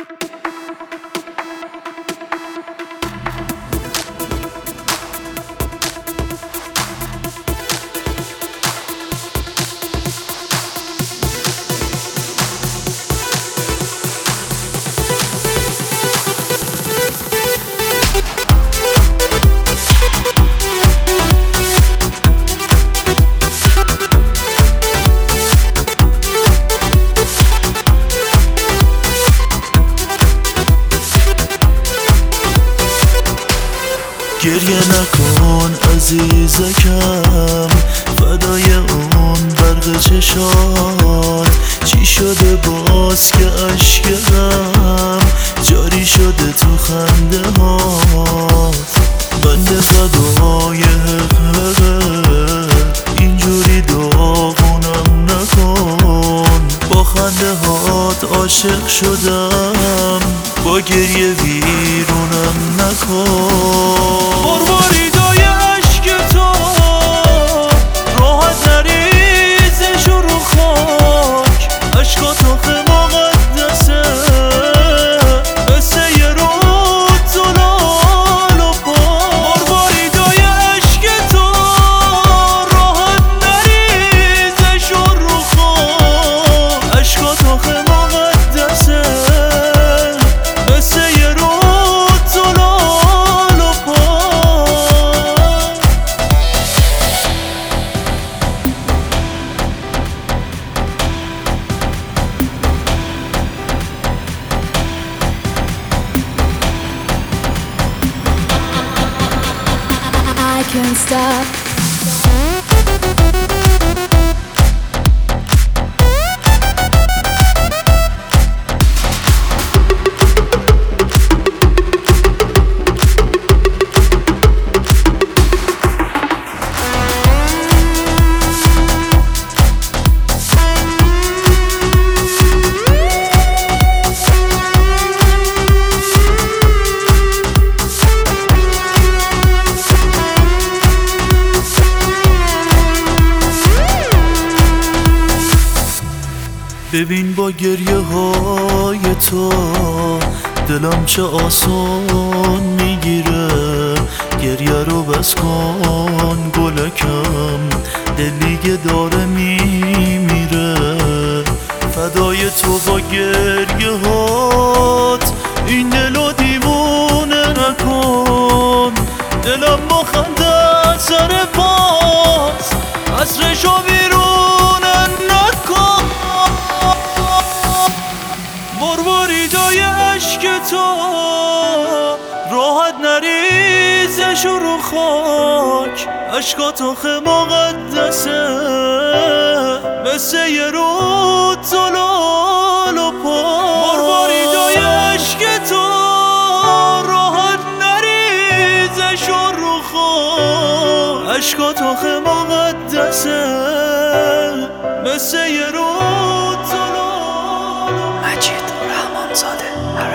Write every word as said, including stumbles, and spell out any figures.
گریه نکن عزیزکم، فدای اون برق چشات. چی شده باز که اشکم جاری شده تو خنده هات؟ بنده فدای حقه اینجوری داغونم نکن. با خنده هات عاشق شدم، با گریه ویرونم نکن. مرواریدای عشق تو راحت نریزش رو خاک، عشقات آخه مقدسه مثل یه رود زلال و پاک. مرواریدای عشق تو راحت نریزش رو خاک، عشقات آخه مقدسه مثل یه رود زلال و پاک. I can't stop. ببین با گریه های تو دلم چه آسان میگیره. گریه رو بس کن گلکم، دلیگه داره میمیره. فدای تو با گریه هات این دلو دیوونه نکن. دلم با خنده سر پاس عصرشو بیرونه نکن. مرواریدای عشق تو راحت نریزش رو خاک، عشقات آخه مقدسه مثل یه رود زلال و پاک. مرواریدای عشق تو راحت نریزش رو خاک، عشقات آخه مقدسه مثل یه رود زلال. مجید رحمانزاده.